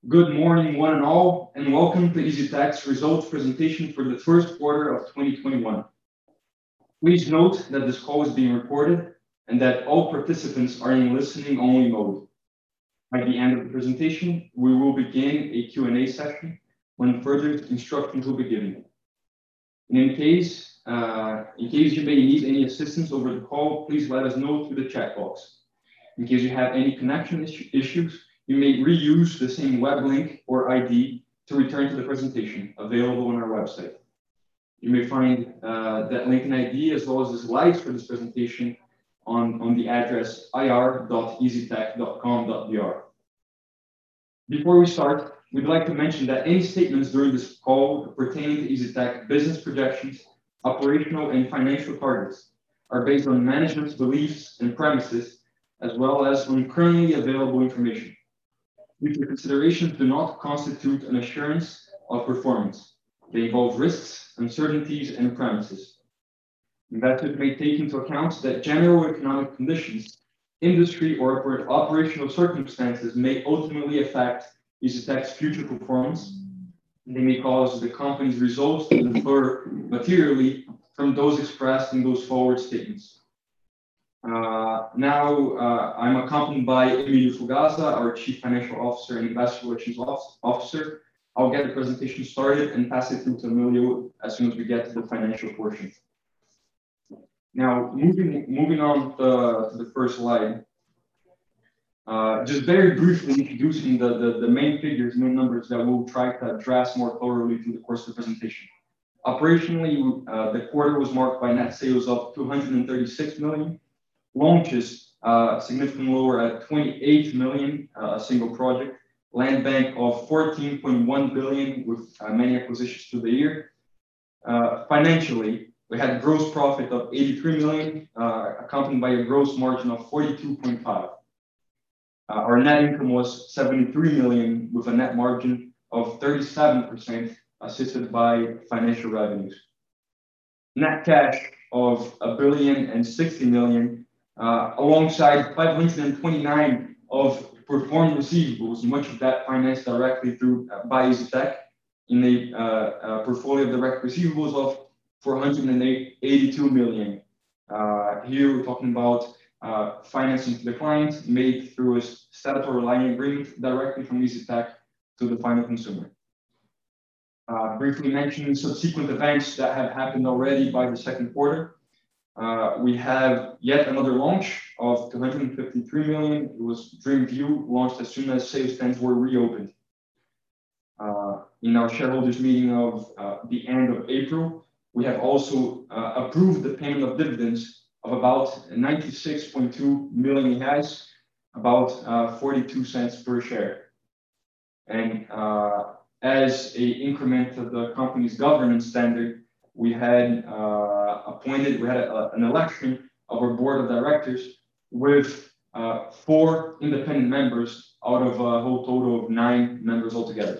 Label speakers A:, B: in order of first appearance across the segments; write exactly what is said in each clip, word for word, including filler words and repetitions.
A: Good morning, one and all, and welcome to EasyTax results presentation for the first quarter of twenty twenty-one. Please note that this call is being recorded and that all participants are in listening only mode. By the end of the presentation, we will begin a Q and A session when further instructions will be given. And in case, uh, in case you may need any assistance over the call, please let us know through the chat box. In case you have any connection issues, you may reuse the same web link or I D to return to the presentation available on our website. You may find uh, that link and I D as well as the slides for this presentation on, on the address i r dot easytax dot com dot b r. Before we start, we'd like to mention that any statements during this call pertaining to EasyTax business projections, operational and financial targets are based on management's beliefs and premises, as well as on currently available information. Future considerations do not constitute an assurance of performance. They involve risks, uncertainties, and premises. Investors may take into account that general economic conditions, industry, or oper operational circumstances may ultimately affect EasyTax's future performance. They may cause the company's results to differ materially from those expressed in those forward statements. Uh, now, uh, I'm accompanied by Emilio Fugaza, our Chief Financial Officer and Investor Relations Officer. I'll get the presentation started and pass it through to Emilio as soon as we get to the financial portion. Now, moving, moving on to, to the first slide, uh, just very briefly introducing the, the, the main figures, main numbers that we'll try to address more thoroughly through the course of the presentation. Operationally, uh, the quarter was marked by net sales of two hundred thirty-six million. Launches uh, significantly lower at twenty-eight million, uh, a single project. Land bank of fourteen point one billion with uh, many acquisitions through the year. Uh, financially, we had gross profit of eighty-three million, uh, accompanied by a gross margin of forty-two point five. Uh, our net income was seventy-three million with a net margin of thirty-seven percent, assisted by financial revenues. Net cash of a billion and sixty million. Uh, alongside five hundred twenty-nine of performed receivables, much of that financed directly through uh, by EasyTax, in a, uh, uh, portfolio of direct receivables of four hundred eighty-two million. Uh, here we're talking about uh, financing to the client made through a statutory line agreement directly from EasyTax to the final consumer. Uh, briefly mentioning subsequent events that have happened already by the second quarter. Uh, we have yet another launch of two hundred fifty-three million. It was DreamView, launched as soon as sales stands were reopened. Uh, in our shareholders meeting of uh, the end of April, we have also uh, approved the payment of dividends of about ninety-six point two million reais, about uh, forty-two cents per share. And uh, as a increment of the company's governance standard, we had uh, appointed, we had a, an election of our board of directors with uh, four independent members out of a whole total of nine members altogether.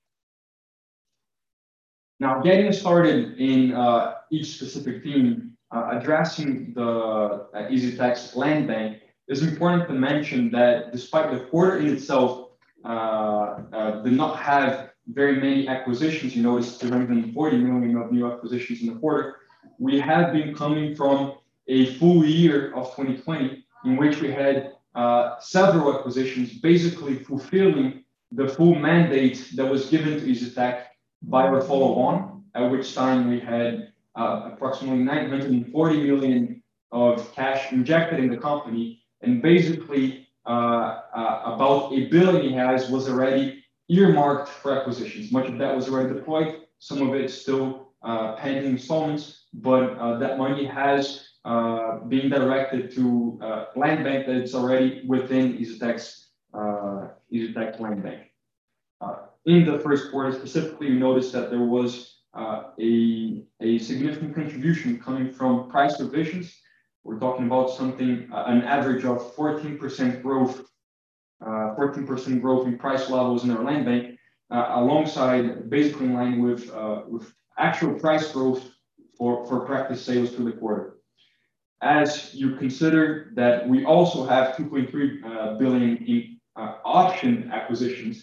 A: Now, getting started in uh, each specific theme, uh, addressing the uh, EasyTax land bank, it's important to mention that despite the quarter in itself uh, uh, did not have very many acquisitions, you notice two hundred forty million of new acquisitions in the quarter. We have been coming from a full year of twenty twenty in which we had uh, several acquisitions, basically fulfilling the full mandate that was given to EasyTax by our follow-on, at which time we had uh, approximately nine hundred forty million of cash injected in the company, and basically uh, uh, about a billion reais was already earmarked for acquisitions. Much of that was already deployed. Some of it still uh, pending installments, but uh, that money has uh, been directed to uh, land bank that is already within EasyTax uh, EasyTax land bank. Uh, in the first quarter specifically, we noticed that there was uh, a, a significant contribution coming from price revisions. We're talking about something, uh, an average of fourteen percent growth Uh, fourteen percent growth in price levels in our land bank, uh, alongside basically in line with, uh, with actual price growth for, for practice sales through the quarter. As you consider that we also have two point three uh, billion in uh, option acquisitions,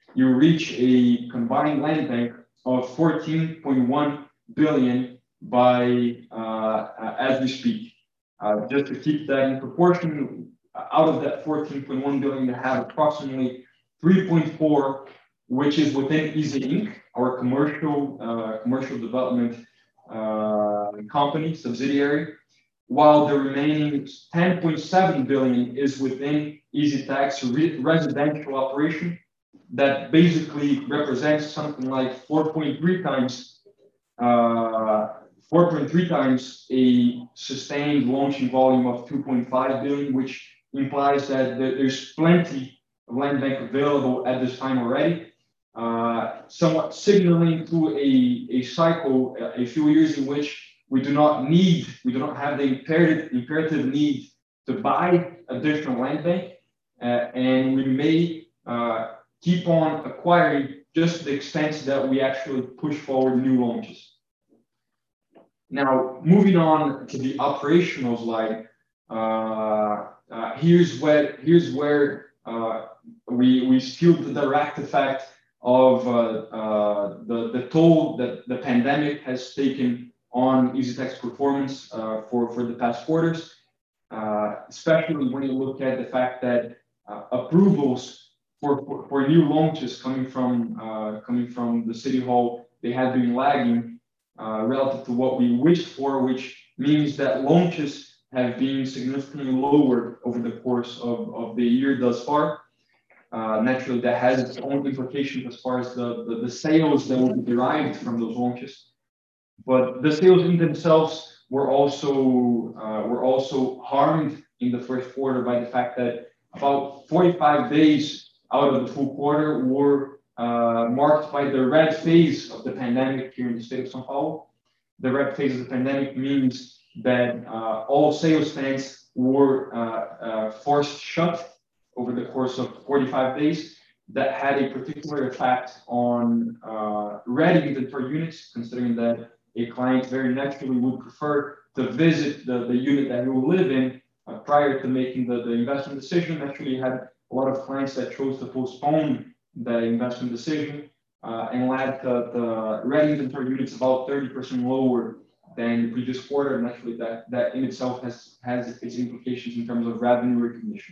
A: you reach a combined land bank of fourteen point one billion by uh, as we speak. Uh, just to keep that in proportion, out of that fourteen point one billion, you have approximately three point four, which is within Easy Incorporated, our commercial uh, commercial development uh, company subsidiary, while the remaining ten point seven billion is within EasyTax re residential operation. That basically represents something like four point three times uh, four point three times a sustained launching volume of two point five billion, which implies that there's plenty of land bank available at this time already, uh, somewhat signaling to a, a cycle, a few years in which we do not need, we do not have the imperative, imperative need to buy additional land bank, uh, and we may uh, keep on acquiring just to the extent that we actually push forward new launches. Now, moving on to the operational slide, uh, uh, here's where here's where uh, we we feel the direct effect of uh, uh, the the toll that the pandemic has taken on EasyTax performance uh, for for the past quarters, uh, especially when you look at the fact that uh, approvals for, for for new launches coming from uh, coming from the City Hall, they have been lagging Uh, relative to what we wished for, which means that launches have been significantly lower over the course of, of the year thus far. Uh, naturally, that has its own implications as far as the, the, the sales that will be derived from those launches. But the sales in themselves were also uh, were also harmed in the first quarter by the fact that about forty-five days out of the full quarter were Uh, marked by the red phase of the pandemic here in the state of São Paulo. The red phase of the pandemic means that uh, all sales stands were uh, uh, forced shut over the course of forty-five days. That had a particular effect on uh, ready inventory units, considering that a client very naturally would prefer to visit the, the unit that he will live in uh, prior to making the, the investment decision. Naturally, you had a lot of clients that chose to postpone the investment decision uh, and led the, the ready inventory units about thirty percent lower than the previous quarter. And actually that, that in itself has, has its implications in terms of revenue recognition.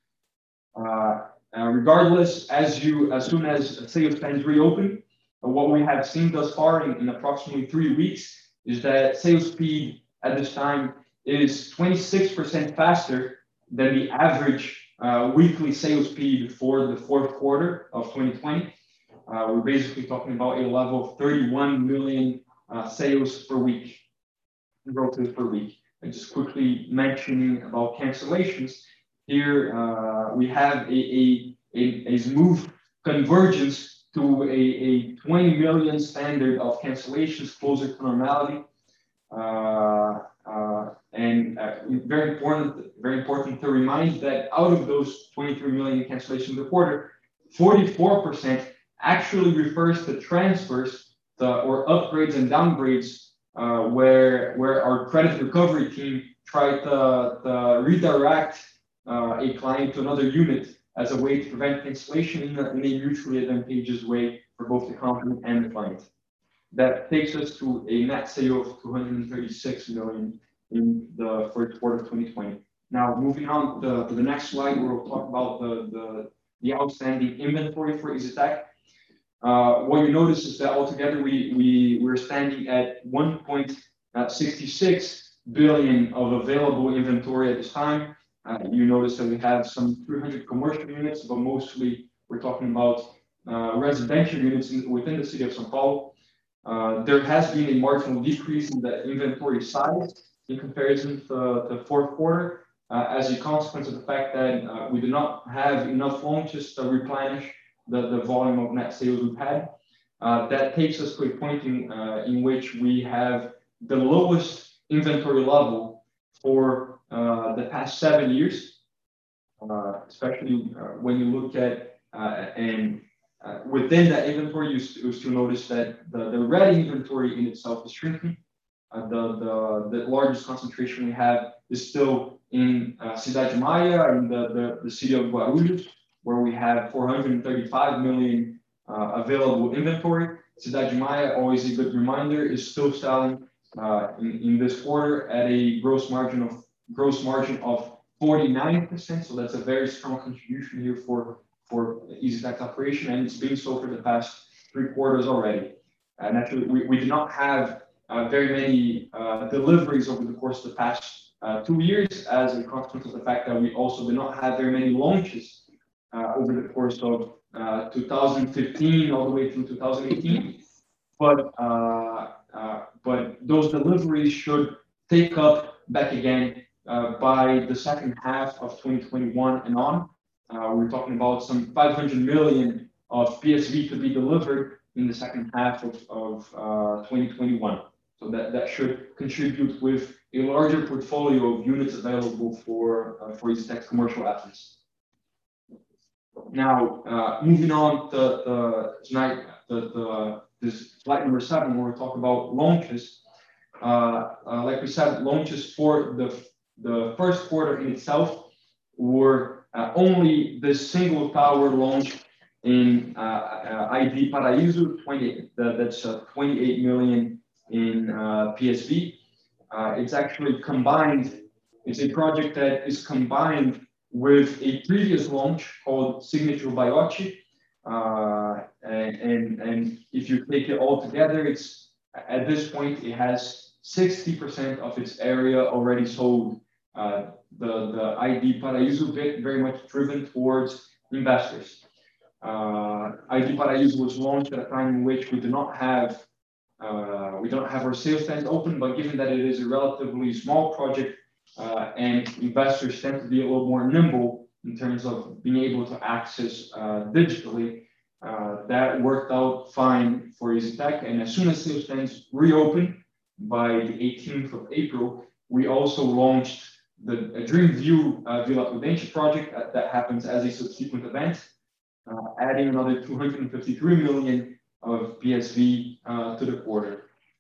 A: Uh, uh, regardless, as you, as soon as sales stands reopen, uh, what we have seen thus far in, in approximately three weeks is that sales speed at this time is twenty-six percent faster than the average Uh, weekly sales speed for the fourth quarter of twenty twenty. Uh, we're basically talking about a level of thirty-one million uh, sales per week, growth per week. And just quickly mentioning about cancellations, here uh, we have a, a, a, a smooth convergence to a, a twenty million standard of cancellations closer to normality. Uh, uh, and uh, very important, very important to remind that out of those twenty-three million cancellations a quarter, forty-four percent actually refers to transfers to, or upgrades and downgrades, uh, where where our credit recovery team tried to, to redirect uh, a client to another unit as a way to prevent cancellation in a, in a mutually advantageous way for both the company and the client. That takes us to a net sale of two hundred thirty-six million in the first quarter of twenty twenty. Now, moving on to the, to the next slide, where we'll talk about the, the, the outstanding inventory for EasyTax. Uh, what you notice is that altogether we, we, we're standing at one point six six billion of available inventory at this time. Uh, you notice that we have some three hundred commercial units, but mostly we're talking about uh, residential units in, within the city of São Paulo. Uh, there has been a marginal decrease in the inventory size in comparison to the fourth quarter, uh, as a consequence of the fact that uh, we do not have enough launches to replenish the, the volume of net sales we've had. Uh, that takes us to a point in, uh, in which we have the lowest inventory level for uh, the past seven years, uh, especially uh, when you look at uh, and Uh, within that inventory, you, you still notice that the, the ready inventory in itself is shrinking. Uh, the, the, the largest concentration we have is still in uh, Cidade Maia, in the, the, the city of Guarulhos, where we have four hundred thirty-five million uh, available inventory. Cidade Maia, always a good reminder, is still selling uh, in, in this quarter at a gross margin of gross margin of forty-nine percent. So that's a very strong contribution here for for EasyTech operation, and it's been so for the past three quarters already. And actually, we, we did not have uh, very many uh, deliveries over the course of the past uh, two years as a consequence of the fact that we also did not have very many launches uh, over the course of uh, two thousand fifteen all the way through two thousand eighteen. But, uh, uh, but those deliveries should take up back again uh, by the second half of twenty twenty-one and on. Uh, we're talking about some five hundred million of P S V to be delivered in the second half of, of uh, twenty twenty-one. So that, that should contribute with a larger portfolio of units available for, uh, for EasyTech's commercial efforts. Now, uh, moving on to the, tonight, the, the, this slide number seven, where we talk about launches. Uh, uh, like we said, launches for the, the first quarter in itself were uh, only this single tower launch in uh, uh, I D Paraíso, twenty, uh, that's uh, twenty-eight million in uh, P S V. Uh, it's actually combined, it's a project that is combined with a previous launch called Signature by Ochi. Uh, and, and, and if you take it all together, it's at this point, it has sixty percent of its area already sold. Uh, the, the I D Paraíso bit very much driven towards investors. Uh, I D Paraíso was launched at a time in which we do not have uh, we don't have our sales stands open, but given that it is a relatively small project uh, and investors tend to be a little more nimble in terms of being able to access uh, digitally, uh, that worked out fine for EasyTech. And as soon as sales stands reopened by the eighteenth of April, we also launched the Dream View uh, Vila Prudente project uh, that happens as a subsequent event, uh, adding another two hundred fifty-three million of P S V uh, to the quarter.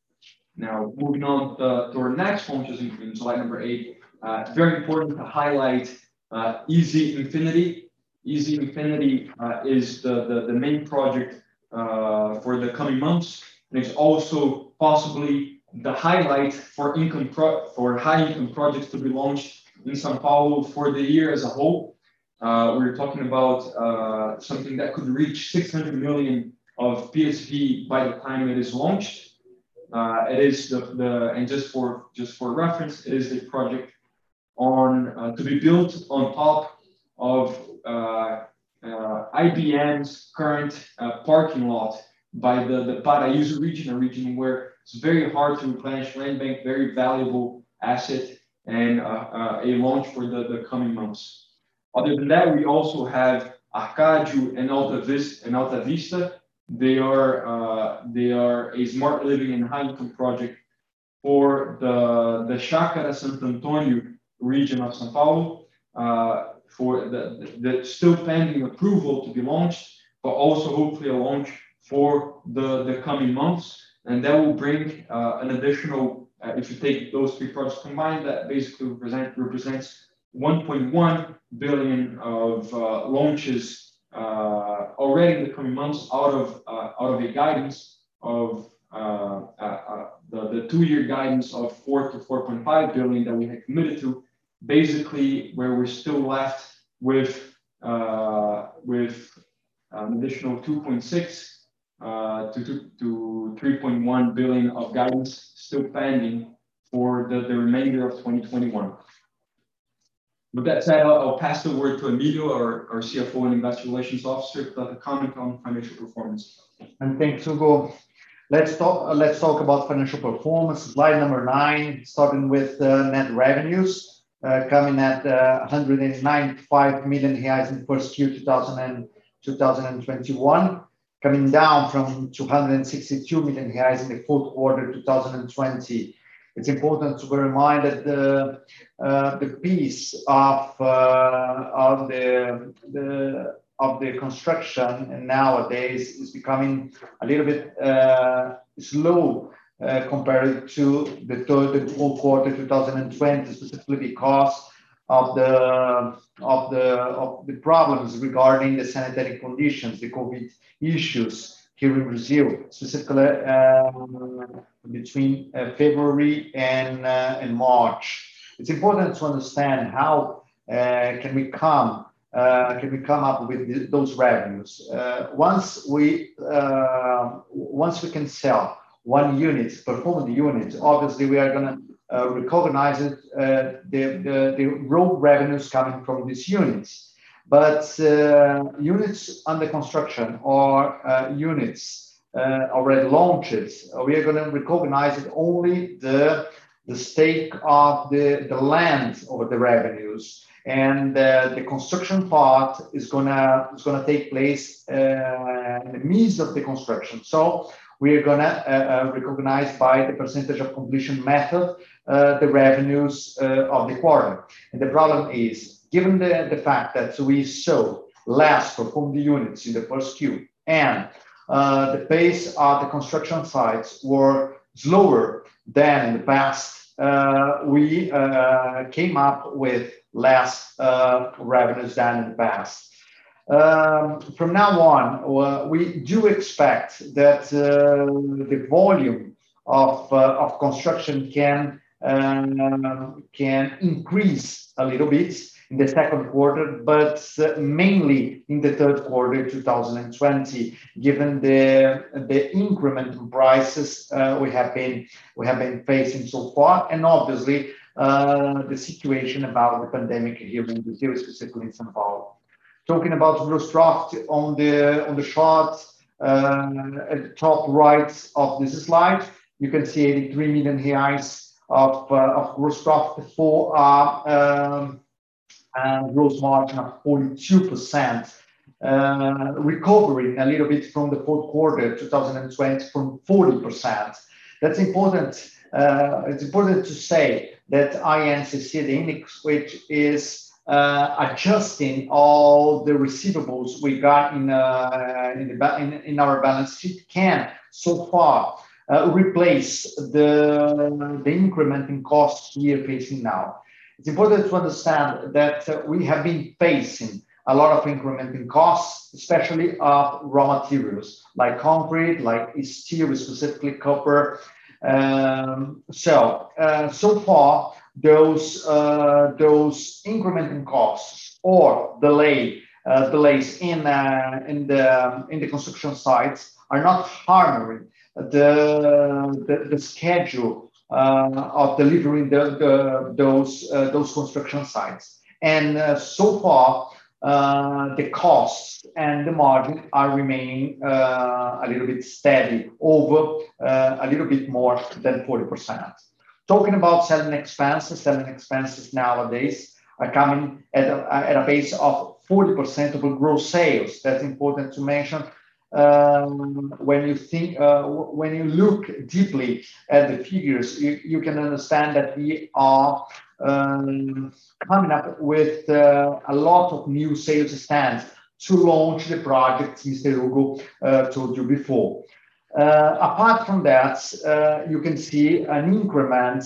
A: Now, moving on to, to our next launches in, in slide number eight, uh, it's very important to highlight uh, Easy Infinity. Easy Infinity uh, is the, the, the main project uh, for the coming months, and it's also possibly the highlight for income pro for high income projects to be launched in São Paulo for the year as a whole. Uh, we're talking about uh, something that could reach six hundred million of P S V by the time it is launched. Uh, it is the, the and just for just for reference, it is a project on uh, to be built on top of uh, uh, I B M's current uh, parking lot by the, the Paraíso region, a region where it's very hard to replenish land bank, very valuable asset, and uh, uh, a launch for the, the coming months. Other than that, we also have Arcadio and Alta Vista, and Alta Vista. They are uh, they are a smart living and high income project for the the Chácara Santo Antônio region of São Paulo, uh, for the, the, the still pending approval to be launched, but also hopefully a launch for the the coming months, and that will bring uh, an additional. Uh, if you take those three projects combined, that basically represent represents one point one billion of uh, launches uh, already in the coming months out of uh, out of a guidance of uh, uh, uh, the, the two-year guidance of four to four point five billion that we had committed to, basically where we're still left with uh, with an additional two point six uh, to, to, to three point one billion of guidance still pending for the, the remainder of twenty twenty-one. With that said, I'll, I'll pass the word to Emilio, our, our C F O and Investor Relations Officer, to comment on financial performance.
B: And thanks, Hugo. Let's talk. Uh, let's talk about financial performance. Slide number nine, starting with uh, net revenues, uh, coming at uh, one hundred ninety-five million reais in first Q two thousand twenty-one, coming down from two hundred sixty-two million reais in the fourth quarter two thousand twenty. It's important to bear in mind that the uh, the piece of uh, of the the of the construction and nowadays is becoming a little bit uh, slow uh, compared to the third and fourth quarter two thousand twenty, specifically because of the of the of the problems regarding the sanitary conditions, the COVID issues here in Brazil, specifically um, between uh, February and uh, and March. It's important to understand how uh, can we come uh, can we come up with th those revenues. Uh, once we uh, once we can sell one unit, perform the unit, obviously we are going to uh, recognize it, uh, the, the the road revenues coming from these units. But uh, units under construction or uh, units uh, already launched, we are going to recognize it only the the stake of the the land over the revenues, and uh, the construction part is gonna is gonna take place uh, in the midst of the construction. So we are gonna uh, uh, recognize by the percentage of completion method uh, the revenues uh, of the quarter. And the problem is, given the, the fact that we sold less performed units in the first Q, and uh, the pace of the construction sites were slower than in the past, uh, we uh, came up with less uh, revenues than in the past. Um, from now on, uh, we do expect that uh, the volume of, uh, of construction can, um, can increase a little bit in the second quarter, but uh, mainly in the third quarter two thousand twenty, given the the increment in prices uh, we have been we have been facing so far, and obviously uh, the situation about the pandemic here in Brazil, specifically in São Paulo. Talking about gross profit on the on the chart uh, at the top right of this slide, you can see eighty-three million reais of uh, of gross profit for uh, um, and gross margin of forty-two percent, uh, recovering a little bit from the fourth quarter two thousand twenty from forty percent. That's important. Uh, it's important to say that I N C C, the index, which is uh, adjusting all the receivables we got in uh, in, the in, in our balance sheet, can so far uh, replace the the increment in costs we are facing now. It's important to understand that uh, we have been facing a lot of increment in costs, especially of raw materials like concrete, like steel, specifically copper. Um, so, uh, so far, those uh, those increment in costs or delay uh, delays in uh, in the in the construction sites are not harming the the, the schedule Uh, of delivering the, the, those uh, those construction sites. And uh, so far, uh, the costs and the margin are remaining uh, a little bit steady over uh, a little bit more than forty percent. Talking about selling expenses, selling expenses nowadays are coming at a, at a base of forty percent of gross sales. That's important to mention. Um, when you think, uh, when you look deeply at the figures, you, you can understand that we are um, coming up with uh, a lot of new sales stands to launch the projects Mister Hugo uh, told you before. Uh, apart from that, uh, you can see an increment,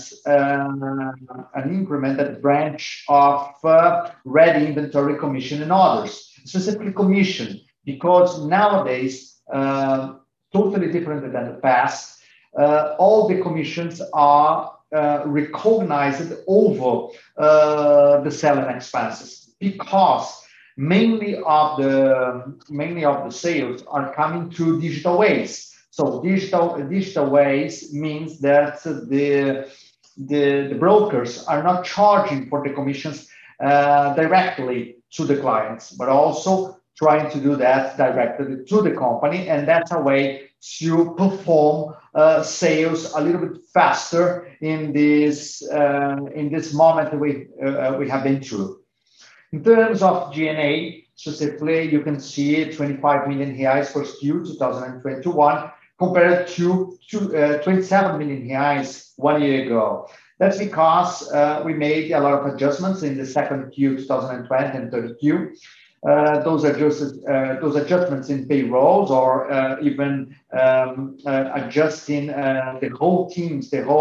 B: uh, an increment at the branch of uh, ready inventory commission and others, specifically commission. Because nowadays, uh, totally different than the past, uh, all the commissions are uh, recognized over uh, the selling expenses, because mainly of the mainly of the sales are coming through digital ways. So digital digital ways means that the the, the brokers are not charging for the commissions uh, directly to the clients, but also trying to do that directly to the company, and that's a way to perform uh, sales a little bit faster in this uh, in this moment that we uh, we have been through. In terms of G and A, specifically, you can see twenty-five million reais for Q two thousand twenty-one compared to, to uh, twenty-seven million reais one year ago. That's because uh, we made a lot of adjustments in the second Q two thousand twenty and third Q. Uh, those adjusted, uh, those adjustments in payrolls, or uh, even um, uh, adjusting uh, the whole teams, the whole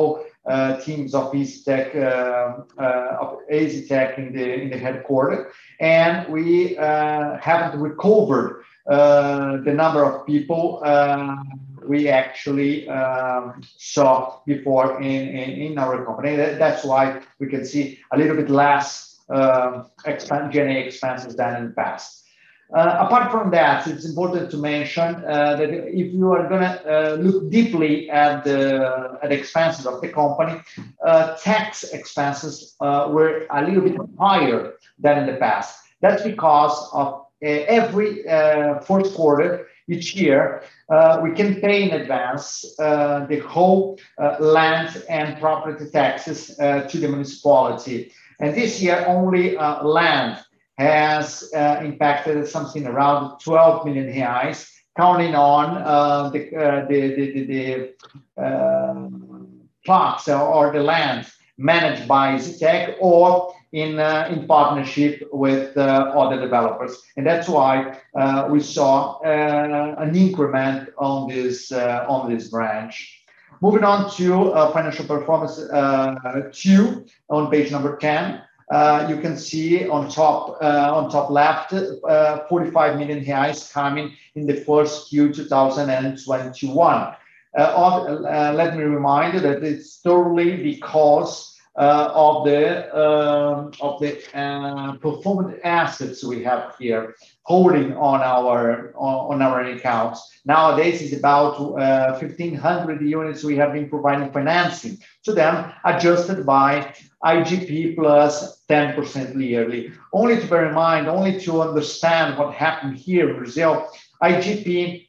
B: uh, teams of EasyTech, uh, uh, of EasyTech in the in the headquarters, and we uh, haven't recovered uh, the number of people uh, we actually um, saw before in, in in our company. That's why we can see a little bit less uh, expen- G and A expenses than in the past. Uh, apart from that, it's important to mention uh, that if you are going to uh, look deeply at the, at the expenses of the company, uh, tax expenses uh, were a little bit higher than in the past. That's because of uh, every uh, fourth quarter each year, uh, we can pay in advance uh, the whole uh, land and property taxes uh, to the municipality. And this year, only uh, land has uh, impacted something around twelve million reais, counting on uh, the, uh, the, the, the, the uh, plots or the land managed by EasyTech or in, uh, in partnership with uh, other developers. And that's why uh, we saw uh, an increment on this, uh, on this branch. Moving on to uh, financial performance uh, two on page number ten. Uh, you can see on top uh, on top left, uh, forty-five million reais coming in the first Q two thousand twenty-one. Uh, uh, let me remind you that it's totally because uh, of the uh, of the uh, performance assets we have here holding on our on, on our accounts. Nowadays, it's about uh, fifteen hundred units we have been providing financing to them, adjusted by I G P plus ten percent yearly. Only to bear in mind, only to understand what happened here in Brazil, I G P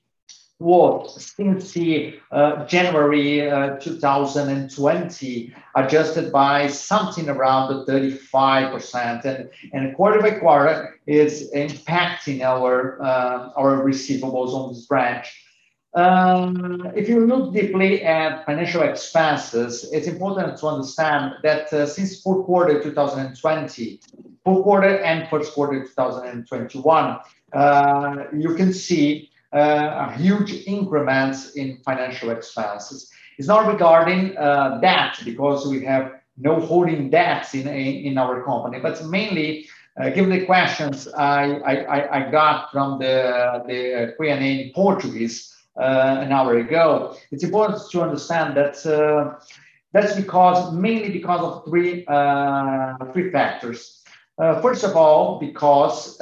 B: was since the, uh, January uh, two thousand twenty adjusted by something around thirty-five percent, and, and quarter by quarter is impacting our, uh, our receivables on this branch. Um, if you look deeply at financial expenses, it's important to understand that uh, since fourth quarter two thousand twenty, fourth quarter and first quarter two thousand twenty-one, uh, you can see uh, a huge increments in financial expenses. It's not regarding uh, debt, because we have no holding debts in, in, in our company, but mainly Uh, given the questions I, I, I got from the, the Q and A in Portuguese uh, an hour ago, it's important to understand that uh, that's because, mainly because of three, uh, three factors. Uh, first of all, because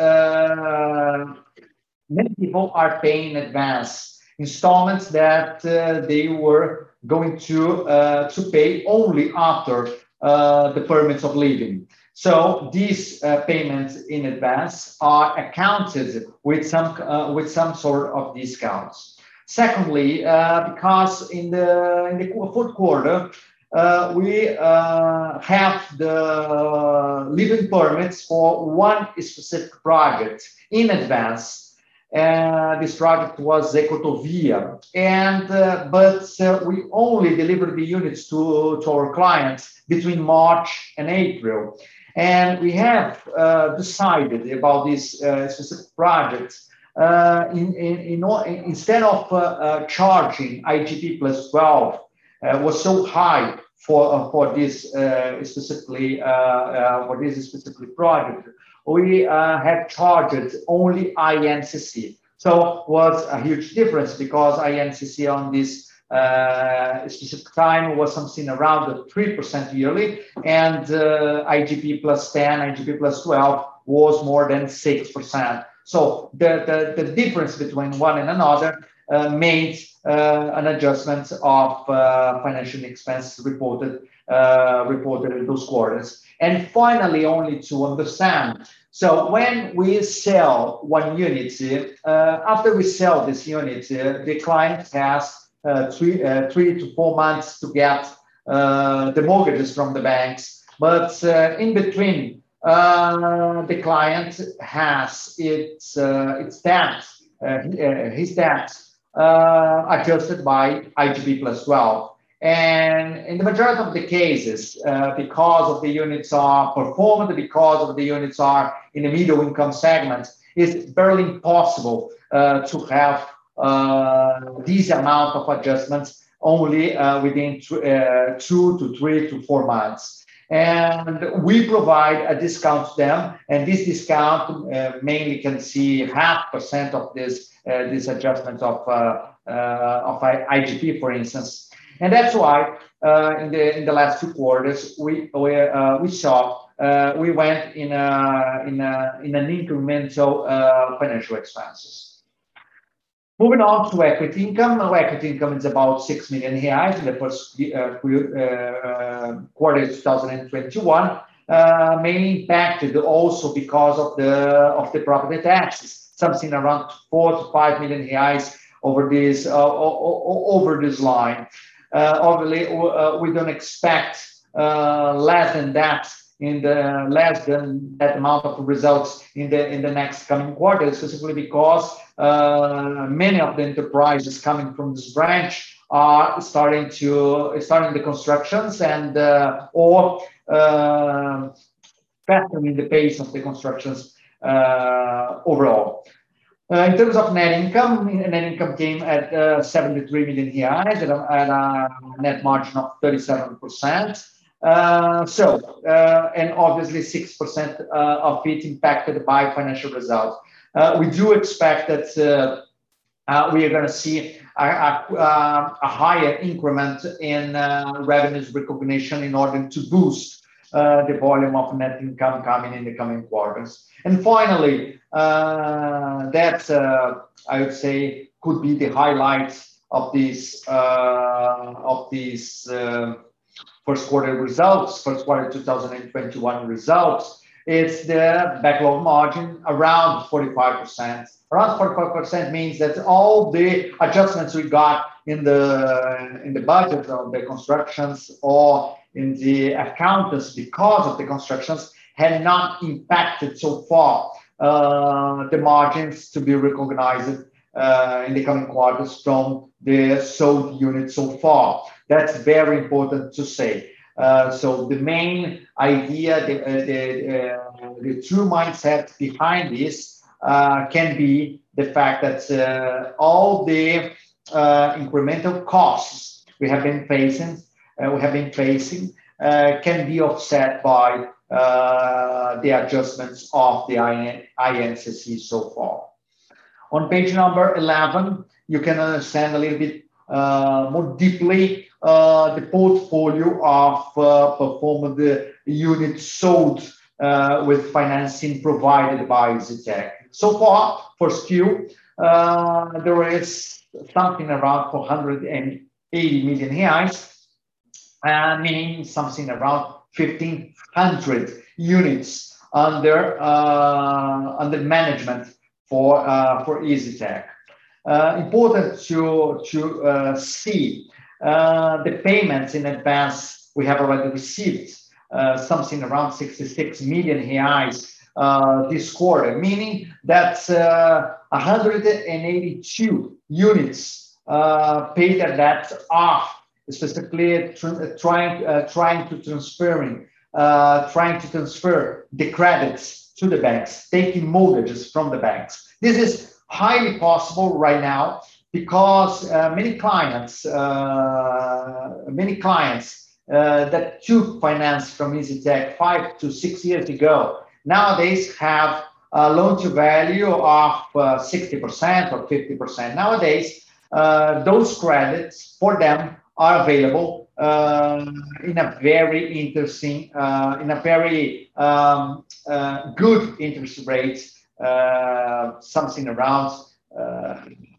B: uh, many people are paying in advance installments that uh, they were going to, uh, to pay only after uh, the permits of living. So these uh, payments in advance are accounted with some uh, with some sort of discounts. Secondly, uh, because in the in the fourth quarter uh, we uh, have the living permits for one specific project in advance. Uh, this project was Ecotovia, and uh, but uh, we only delivered the units to to our clients between March and April. And we have uh, decided about this uh, specific project. Uh, in, in, in, in, instead of uh, uh, charging I G P plus twelve, uh, was so high for uh, for this uh, specifically uh, uh, for this specific project, we uh, have charged only I N C C. So was a huge difference, because I N C C on this Uh, specific time was something around three percent yearly, and uh, I G P plus ten, I G P plus twelve was more than six percent. So the, the, the difference between one and another uh, made uh, an adjustment of uh, financial expenses reported, uh, reported in those quarters. And finally, only to understand, so when we sell one unit, uh, after we sell this unit, uh, the client has Uh, three, uh, three to four months to get uh, the mortgages from the banks. But uh, in between, uh, the client has its, uh, its debt, uh, his debt uh, adjusted by I G P plus twelve. And in the majority of the cases, uh, because of the units are performed, because of the units are in the middle income segment, it's barely possible uh, to have Uh, these amount of adjustments only uh, within uh, two to three to four months. And we provide a discount to them, and this discount uh, mainly can see half percent of this uh, this adjustment of uh, uh, of I G P, for instance, and that's why uh, in the in the last two quarters we we, uh, we saw uh, we went in a in a in an incremental uh, financial expenses. Moving on to equity income. Now, equity income is about six million reais in the first uh, uh, quarter of two thousand twenty-one, uh, mainly impacted also because of the of the property taxes, something around four to five million reais over this uh, over this line. Uh, obviously, uh, we don't expect uh, less than that in the less than that amount of results in the in the next coming quarters, specifically because uh, many of the enterprises coming from this branch are starting to starting the constructions and uh, or uh, fastening the pace of the constructions uh, overall. Uh, in terms of net income, net income came at uh, seventy-three million reais at a, at a net margin of thirty-seven percent. Uh, so, uh, and obviously six percent uh, of it impacted by financial results. Uh, we do expect that uh, uh, we are going to see a, a, a higher increment in uh, revenues recognition in order to boost uh, the volume of net income coming in the coming quarters. And finally, uh, that uh, I would say could be the highlights of these uh, of these. Uh, First quarter results, first quarter two thousand twenty-one results, it's the backlog margin around forty-five percent. Around forty-five percent means that all the adjustments we got in the in the budget of the constructions or in the accountants because of the constructions had not impacted so far uh, the margins to be recognized uh, in the coming quarters from the sold units so far. That's very important to say. Uh, so the main idea, the, uh, the, uh, the true mindset behind this uh, can be the fact that uh, all the uh, incremental costs we have been facing, uh, we have been facing, uh, can be offset by uh, the adjustments of the I N C C so far. On page number eleven, you can understand a little bit uh, more deeply uh, the portfolio of uh, performed units sold uh, with financing provided by EasyTech. So far, for S Q, uh, there is something around four hundred eighty million reais, uh, meaning something around fifteen hundred units under uh, under management for uh, for EasyTech. Uh, important to to uh, see uh, the payments in advance we have already received, uh, something around sixty-six million reais uh, this quarter, meaning that uh, one hundred eighty-two units uh, paid their debt off, specifically tr trying uh, trying to transferring uh, trying to transfer the credits to the banks, taking mortgages from the banks. This is highly possible right now because uh, many clients, uh, many clients uh, that took finance from EasyTech five to six years ago nowadays have a loan to value of uh, sixty percent or fifty percent. Nowadays, uh, those credits for them are available uh, in a very interesting, uh, in a very um, uh, good interest rate. Uh, something around uh,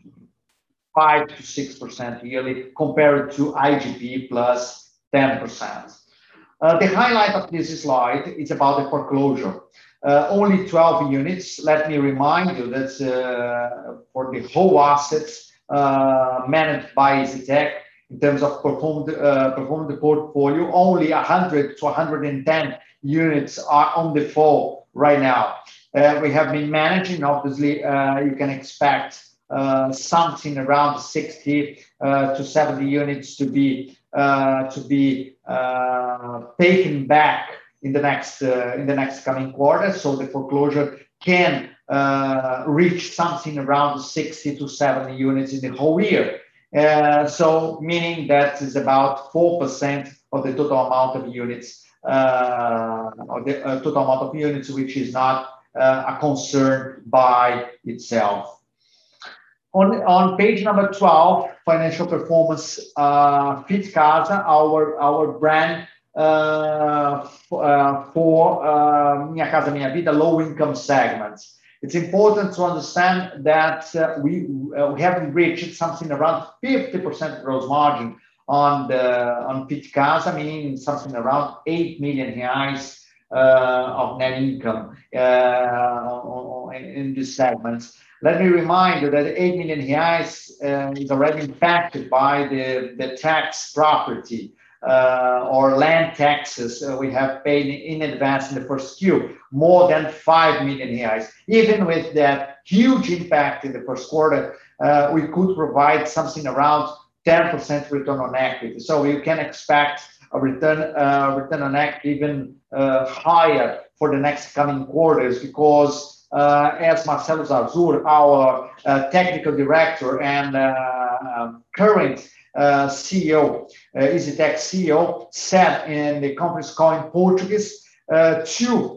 B: five to six percent yearly compared to I G P plus ten percent. Uh, the highlight of this slide is about the foreclosure. Uh, only twelve units. Let me remind you that uh, for the whole assets uh, managed by EasyTech, in terms of performed, uh, performed portfolio, only one hundred to one hundred ten units are on default right now. Uh, we have been managing, obviously, uh, you can expect uh, something around sixty uh, to seventy units to be uh, to be uh, taken back in the next uh, in the next coming quarter. So the foreclosure can uh, reach something around sixty to seventy units in the whole year. Uh, so meaning that is about four percent of the total amount of units, uh, of the uh, total amount of units, which is not uh, a concern by itself. On, on page number twelve, financial performance, uh, Fit Casa, our, our brand uh, uh, for uh, Minha Casa Minha Vida low income segments. It's important to understand that uh, we, uh, we have reached something around fifty percent gross margin on the on Fit Casa, meaning something around eight million reais uh, of net income uh, in these segments. Let me remind you that eight million reais uh, is already impacted by the, the tax property uh, or land taxes uh, we have paid in advance in the first Q, more than five million reais. Even with that huge impact in the first quarter, uh, we could provide something around ten percent return on equity. So you can expect a return, uh, return on equity even uh, higher for the next coming quarters, because Uh, as Marcelo Zarzur, our uh, technical director and uh, um, current uh, C E O, uh, EasyTech C E O, said in the conference call in Portuguese, uh, two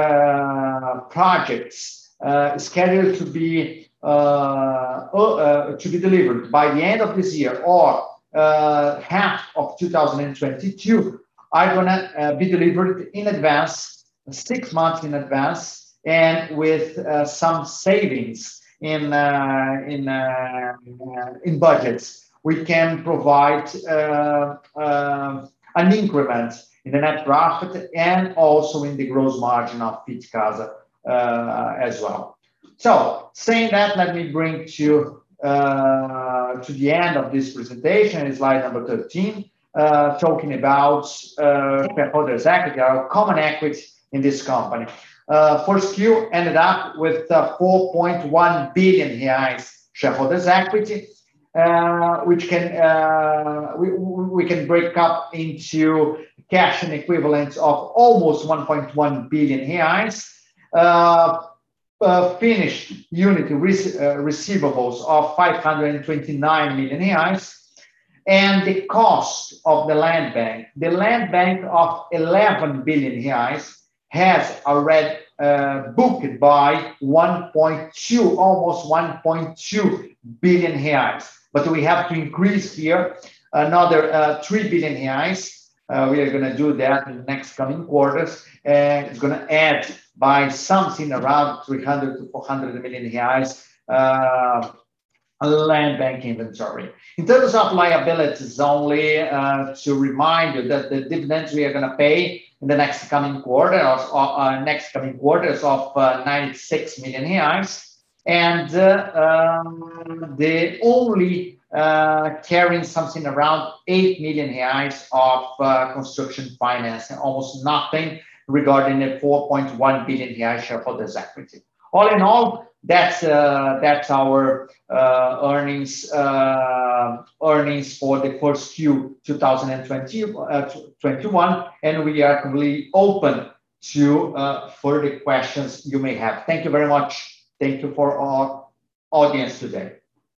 B: uh, projects uh, scheduled to be uh, uh, to be delivered by the end of this year or uh, half of two thousand twenty-two are going to uh, be delivered in advance, six months in advance, and with uh, some savings in uh, in uh, in budgets, we can provide uh, uh, an increment in the net profit and also in the gross margin of Fit Casa uh, as well. So, saying that, let me bring to uh, to the end of this presentation, slide number thirteen, uh, talking about uh, shareholders' equity, our common equity in this company. Uh, first Q ended up with uh, four point one billion reais shareholders' equity, uh, which can uh, we, we can break up into cash and equivalents of almost one point one billion reais, uh, uh, finished unit re- uh, receivables of five hundred twenty-nine million reais, and the cost of the land bank, the land bank of eleven billion reais, has already uh, booked by one point two, almost one point two billion reais. But we have to increase here another uh, three billion reais. Uh, we are going to do that in the next coming quarters. And it's going to add by something around three hundred to four hundred million reais uh, land bank inventory. In terms of liabilities, only uh, to remind you that the dividends we are going to pay in the next coming quarter, or uh, next coming quarters of uh, ninety-six million reais, and uh, um, the only uh, carrying something around eight million reais of uh, construction financing, almost nothing regarding the four point one billion reais shareholders' equity. All in all, that's uh, that's our uh, earnings uh, earnings for the first Q twenty twenty, uh, twenty-one, and we are completely open to uh, further questions you may have. Thank you very much. Thank you for our audience today.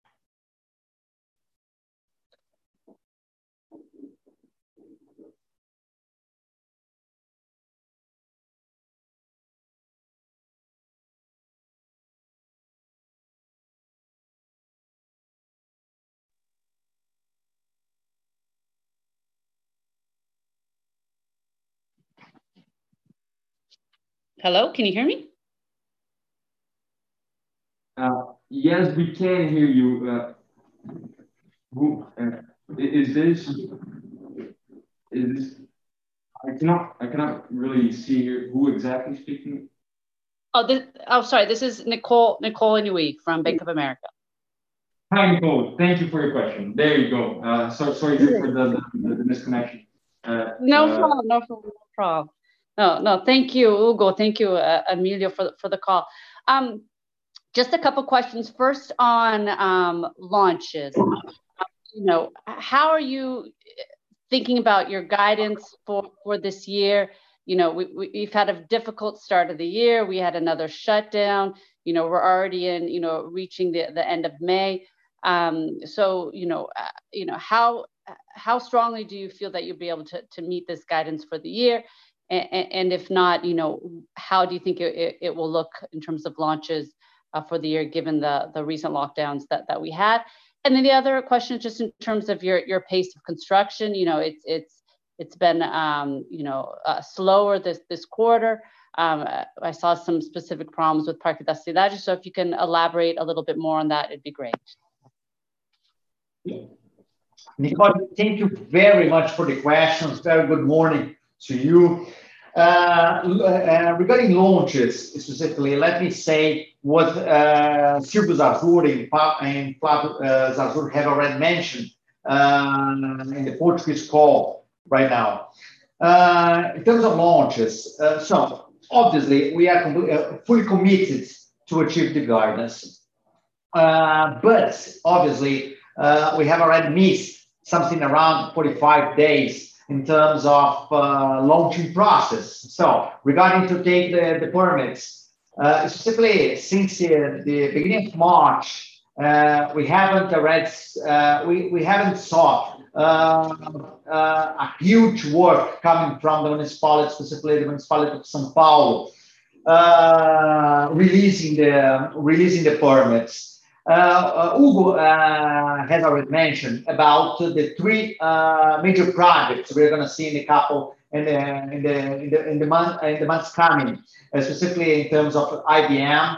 C: Hello, can you hear me?
A: Uh, yes, we can hear you. Uh, who uh, is this? Is this? I cannot. I cannot really see here who exactly speaking.
C: Oh, this, oh, sorry. This is Nicole Nicole Inui from Bank of America.
A: Hi, Nicole. Thank you for your question. There you go. Uh, so, sorry for the, the, the misconnection. Uh,
C: no
A: uh,
C: problem. No problem. No problem. No, no. Thank you, Hugo. Thank you, uh, Emilio, for for the call. Um, just a couple questions. First on um, launches. You know, how are you thinking about your guidance for for this year? You know, we, we, we've had a difficult start of the year. We had another shutdown. You know, we're already in, you know, reaching the, the end of May. Um, so, you know, uh, you know, how how strongly do you feel that you'll be able to, to meet this guidance for the year? And, and if not, you know, how do you think it, it, it will look in terms of launches uh, for the year, given the, the recent lockdowns that, that we had? And then the other question is just in terms of your, your pace of construction. You know, it's it's it's been um, you know uh, slower this this quarter. Um, I saw some specific problems with Parque das Cidades. So if you can elaborate a little bit more on that, it'd be great.
B: Nicole, thank you very much for the questions. Very good morning to you. Uh, uh, regarding launches specifically, let me say what uh, Silvio Zarzur and Flávio uh, Zarzur have already mentioned uh, in the Portuguese call right now. Uh, in terms of launches, uh, so obviously we are uh, fully committed to achieve the guidance, uh, but obviously uh, we have already missed something around forty-five days in terms of uh, launching process. So regarding to take the, the permits, uh, specifically since uh, the beginning of March, uh, we haven't already, uh, we, we haven't saw uh, uh, a huge work coming from the municipality, specifically the municipality of São Paulo, uh, releasing the releasing the permits. Uh, uh, Hugo uh, has already mentioned about the three uh, major projects we're going to see in the couple in the in the in the in the, month, in the months coming, uh, specifically in terms of I B M,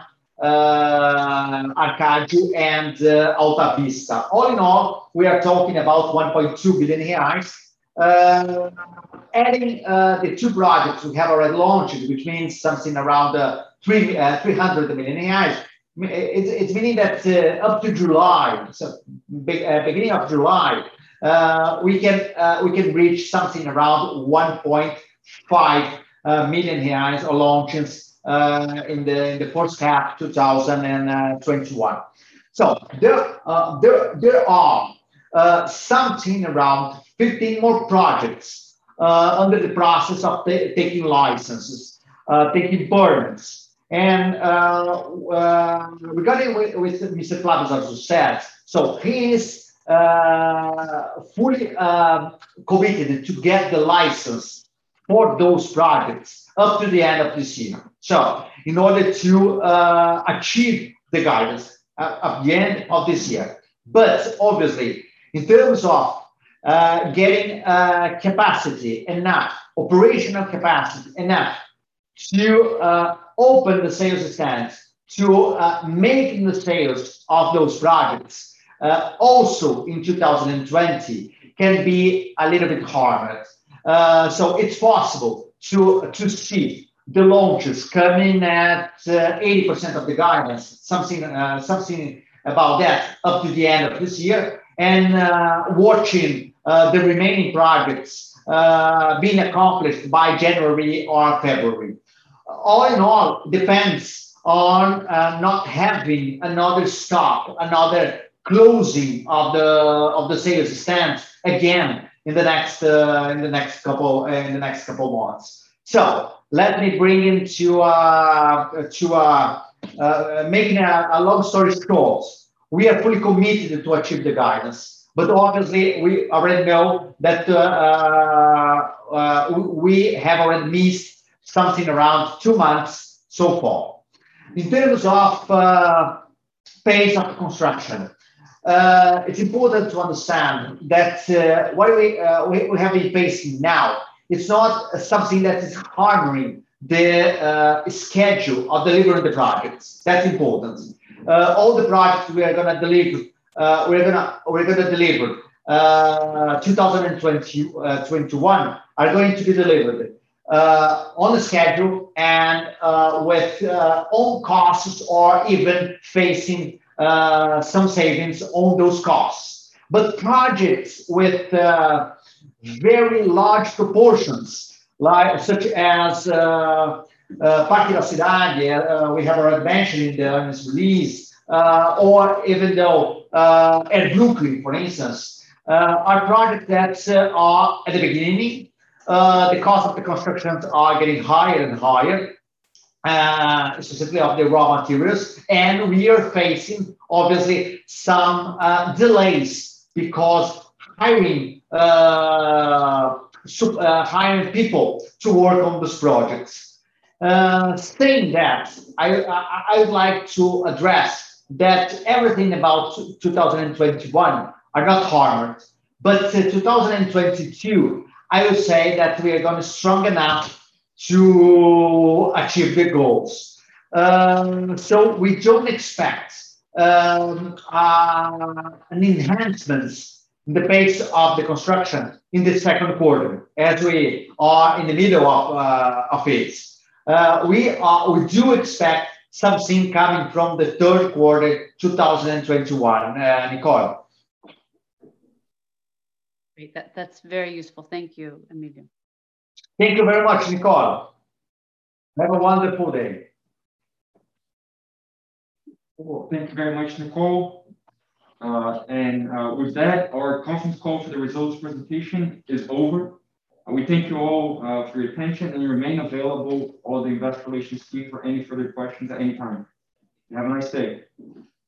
B: uh, Arcadio, and uh, Alta Vista. All in all, we are talking about one point two billion reais. Uh, adding uh, the two projects we have already launched, which means something around uh, three uh, three hundred million reais. It's, it's meaning that uh, up to July, so be, uh, beginning of July, uh, we can uh, we can reach something around one point five uh, million reais or launches uh, in the in the first half two thousand twenty-one. So there uh, there there are uh, something around fifteen more projects uh, under the process of taking licenses, uh, taking permits. And uh, uh, regarding with, with Mister Flávio Zarzur said, so he is uh, fully uh, committed to get the license for those projects up to the end of this year. So in order to uh, achieve the guidance uh, at the end of this year. But obviously, in terms of uh, getting uh, capacity enough, operational capacity enough to uh, open the sales stands, to uh, make the sales of those projects uh, also in two thousand twenty can be a little bit harder. Uh, so it's possible to, to see the launches coming at uh, eighty percent of the guidance, something, uh, something about that up to the end of this year, and uh, watching uh, the remaining projects uh, being accomplished by January or February. All in all, depends on uh, not having another stop, another closing of the of the sales stands again in the next uh, in the next couple in the next couple months. So let me bring into uh, to uh, uh, making a, a long story short. We are fully committed to achieve the guidance, but obviously we already know that uh, uh, uh, we have already missed something around two months so far. In terms of uh, pace of construction, uh, it's important to understand that uh, what we, uh, we, we have been facing now, it's not something that is harming the uh, schedule of delivering the projects. That's important. Uh, all the projects we are going to deliver, uh, we're going to we're going to deliver uh, two thousand twenty-one are going to be delivered Uh, on the schedule and uh, with uh, own costs or even facing uh, some savings on those costs. But projects with uh, very large proportions, like such as uh, uh, Parque da Cidade, uh, we have already mentioned in the earnings release, uh, or even though uh, at Brooklyn, for instance, uh, are projects that uh, are at the beginning. Uh, the cost of the constructions are getting higher and higher. uh, specifically of the raw materials, and we are facing obviously some uh, delays because hiring uh, uh, hiring people to work on these projects. Uh, saying that, I, I I would like to address that everything about two thousand twenty-one are not harmed, but uh, two thousand twenty-two, I would say that we are going to strong enough to achieve the goals. Um, so we don't expect um, uh, an enhancement in the pace of the construction in the second quarter, as we are in the middle of, uh, of it. Uh, we, are, we do expect something coming from the third quarter two thousand twenty-one, uh, Nicole.
C: Great. That, that's very useful. Thank you, Emilio.
B: Thank you very much, Nicole. Have a wonderful day.
A: Well, thank you very much, Nicole. Uh, and uh, with that, our conference call for the results presentation is over. Uh, we thank you all uh, for your attention, and you remain available, all the investor relations team, for any further questions at any time. Have a nice day.